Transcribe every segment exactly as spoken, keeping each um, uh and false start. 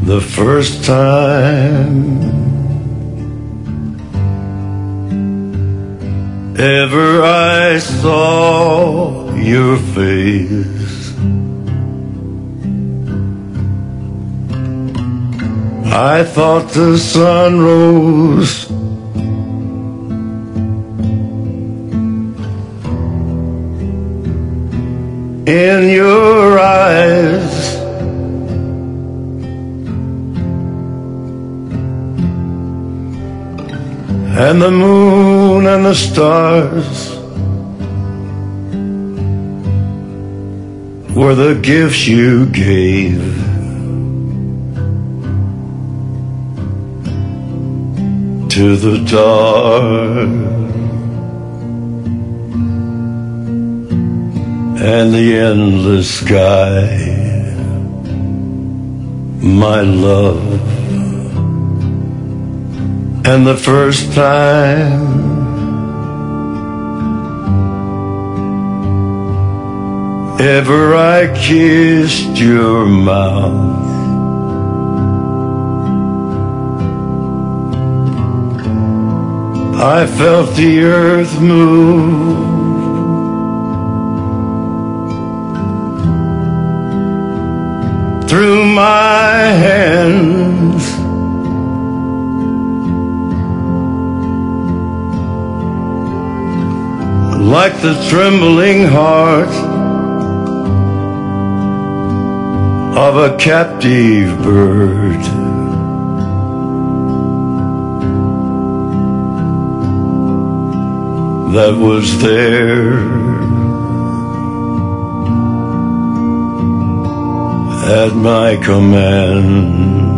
the first time ever I saw your face. I thought the sun rose in your eyes, and the moon and the stars were the gifts you gave. To the dark and the endless sky, my love. And the first time ever I kissed your mouth, I felt the earth move through my hands, like the trembling heart of a captive bird. That was there at my command.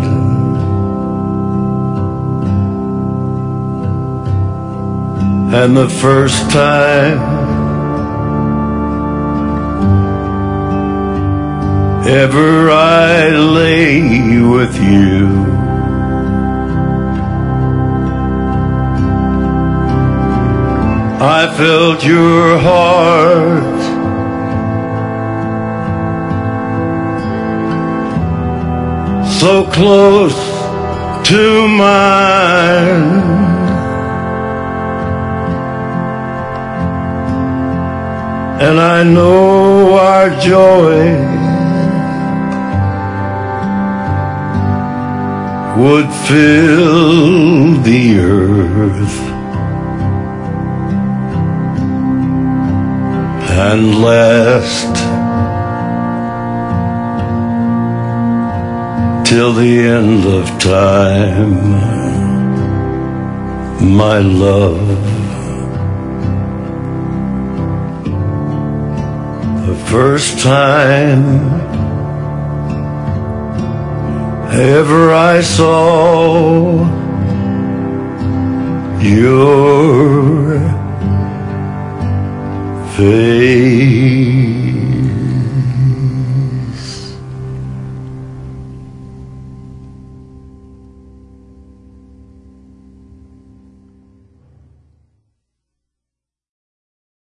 And the first time ever I lay with you, I felt your heart so close to mine, and I know our joy would fill the earth and last till the end of time, my love. The first time ever I saw your face.